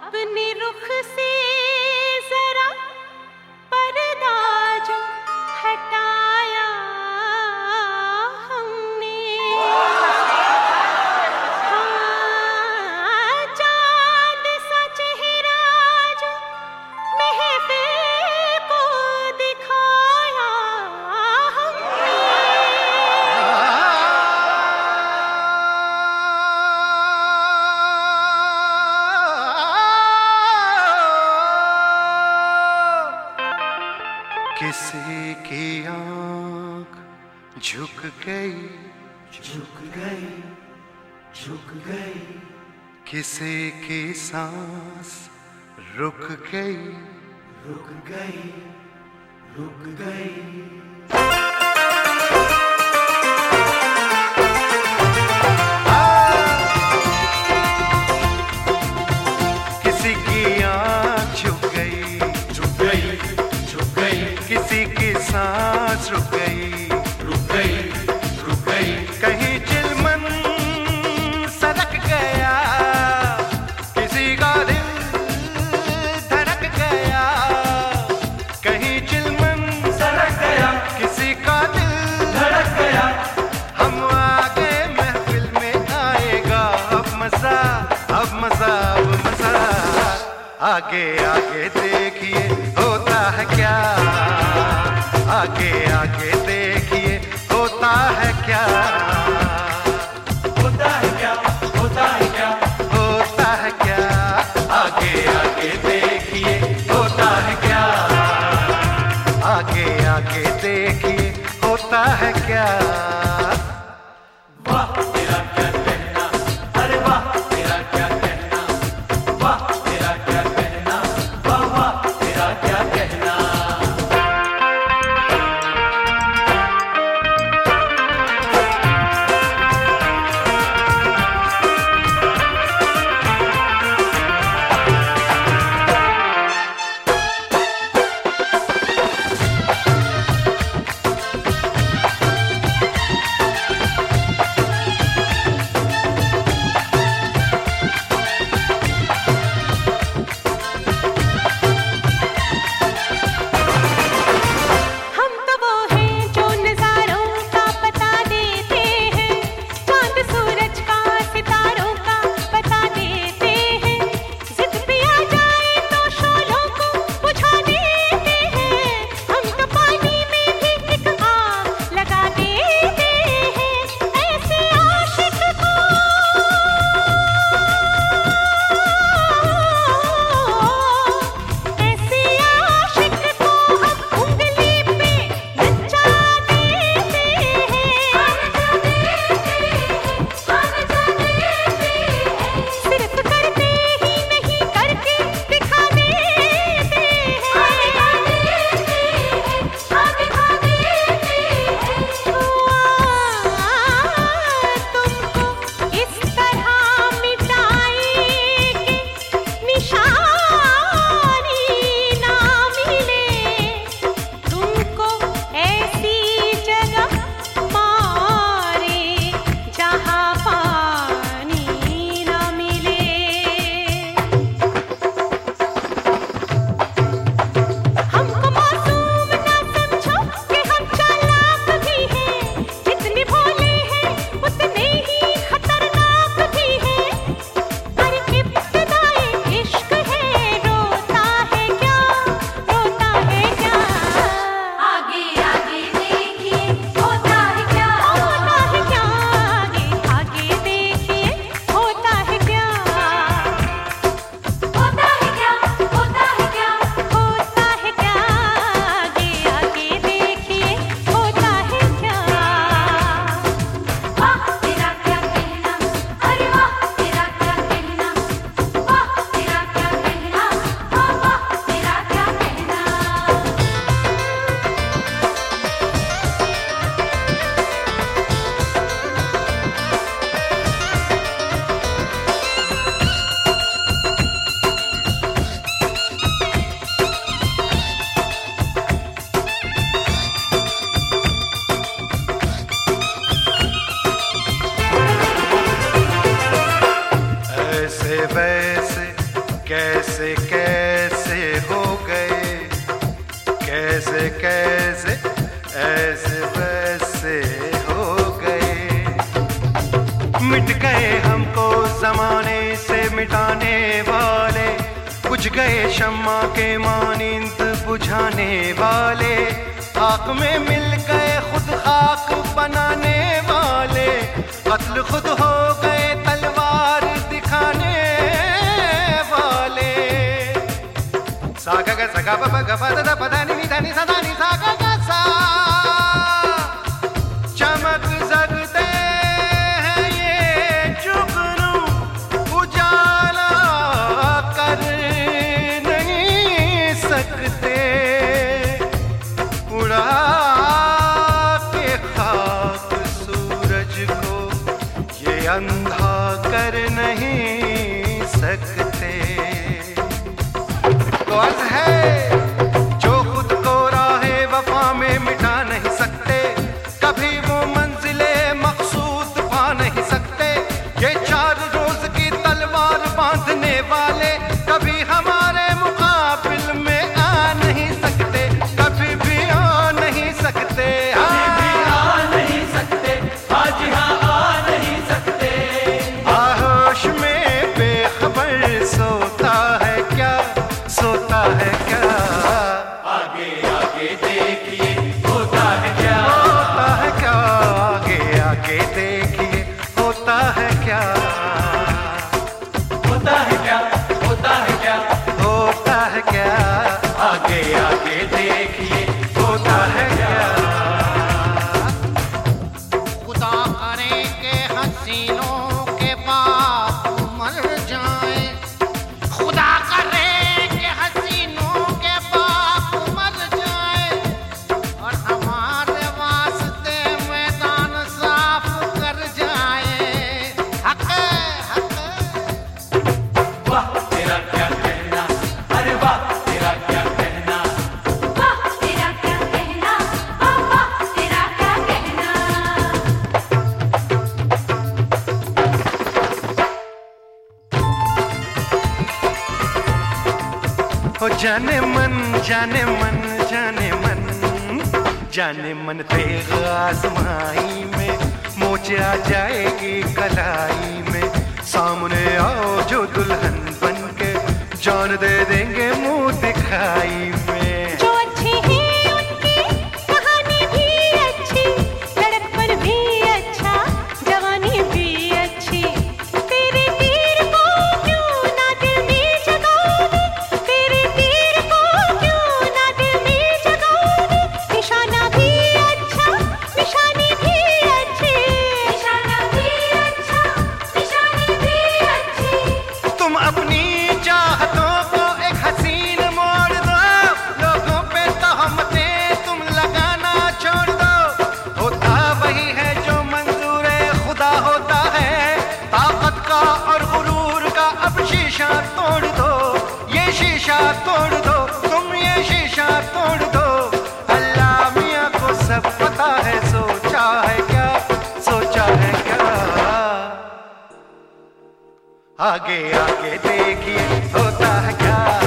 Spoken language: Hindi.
अपने रुख से जरा पर्दा जो हटाया हमने, हाँ, चांद सा चेहरा जो महफिल को दिखाया हमने। किसी की आँख झुक गई, झुक गई, झुक गई, किसी की सांस रुक गई, रुक गई, रुक गई। किसी की आँख झुक गई, झुक गई, झुक गई, किसी की सांस रुक गई, रुक गई, रुक गई, कहीं चिलमन सरक गया, किसी का दिल धड़क गया, कहीं चिलमन सरक गया, किसी का दिल धड़क गया। हम आगे महफिल में आएगा अब मजा, अब मजा, अब मजा। आगे आगे देखिए होता है क्या, आगे आगे देखिए होता है क्या, होता है क्या, होता है क्या, होता है क्या, आगे आगे देखिए होता है क्या, आगे आगे देखिए होता है क्या। वाह तेरा क्या कहना, अरे वाह तेरा क्या कहना, वाह तेरा क्या कहना, वाह वाह तेरा क्या कहना। मिट गए हमको जमाने से मिटाने वाले, बुझ गए शम्मा के मानिंद बुझाने वाले, खाक में मिल गए खुद खाक बनाने वाले, कत्ल खुद हो गए तलवार दिखाने वाले। सागा गा सगा ब ग प द प द नि ध नि सा ध नि सा ग ग सा, चमक सकते हैं ये जुगनू, उजाला कर नहीं सकते, उड़ा के खाक सूरज को ये अंधा कर नहीं सकते। तो अर्ज है जो खुद को राहे वफा में मिटा नहीं सकते, कभी वो मंजिले मकसूद पा नहीं सकते, ये 4 रोज की तलवार बांधने वाले कभी हमारे मुकाबिल में आ नहीं सकते, कभी भी आ नहीं सकते, आ नहीं सकते, आज यहाँ आ नहीं सकते। आहोश में बेखबर सोता है क्या, सोता है क्या, आगे आगे देखिए होता है क्या, होता है क्या, आगे आगे देखिए होता है क्या, होता है क्या, होता है क्या, होता है क्या, आगे आगे देखिए होता है क्या। खुदा करे के हसीनों के बाप मर जाए, खुदा करे के हसीनों के बाप मर जाए, और हमारे वास्ते मैदान साफ कर जाए। हक हक वाह तेरा क्या कहना, अरे वाह तेरा क्या कहना, वाह तेरा क्या कहना, वाह तेरा क्या कहना। हो जाने मन जाने मन जाने मन, जाने मन तेग आजमाई में मोच आ जाएगी कलाई में, सामने आओ जो दुल्हन बन के जान दे देंगे मुंह दिखाई में। जो अच्छे हैं उनकी कहानी भी अच्छी, लड़कपन भी अच्छा, जवानी भी अच्छी, तेरे तीर को क्यों ना दिल में जगाओगे, तेरे तीर को क्यों ना दिल में जगाओगे, निशाना भी अच्छा, निशानी भी अच्छी, निशाना भी अच्छा, निशानी भी अच्छी। तुम अपनी चाहतों को एक हसीन मोड़ दो, लोगों पे तहमतें तुम लगाना छोड़ दो, होता वही है जो मंजूर खुदा होता है, ताकत का और गुरूर का अब शीशा तोड़ दो, ये शीशा तोड़ दो, तुम ये शीशा तोड़ दो, अल्लाह मियाँ को सब पता है, सोचा है क्या, सोचा है क्या, आगे आगे देखिए होता है क्या।